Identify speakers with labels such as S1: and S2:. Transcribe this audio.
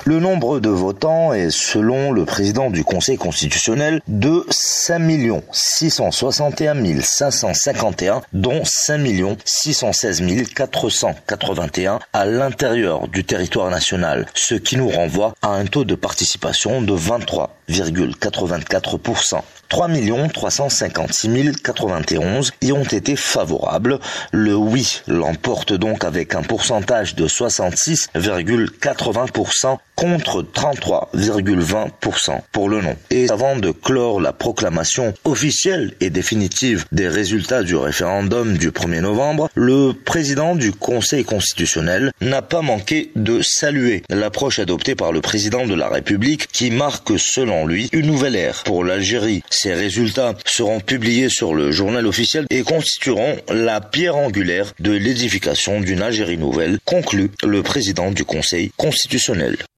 S1: Le nombre de votants est, selon le président du Conseil constitutionnel, de 5 661 551, dont 5 616 481 à l'intérieur du territoire national, ce qui nous renvoie à un taux de participation de 23,84%. 3 356 091 y ont été favorables. Le oui l'emporte donc avec un pourcentage de 66,80% contre 33,20% pour le non. Et avant de clore la proclamation officielle et définitive des résultats du référendum du 1er novembre, le président du Conseil constitutionnel n'a pas manqué de saluer l'approche adoptée par le président de la République qui marque, selon lui, une nouvelle ère pour l'Algérie. Ces résultats seront publiés sur le journal officiel et constitueront la pierre angulaire de l'édification d'une Algérie nouvelle, conclut le président du Conseil constitutionnel.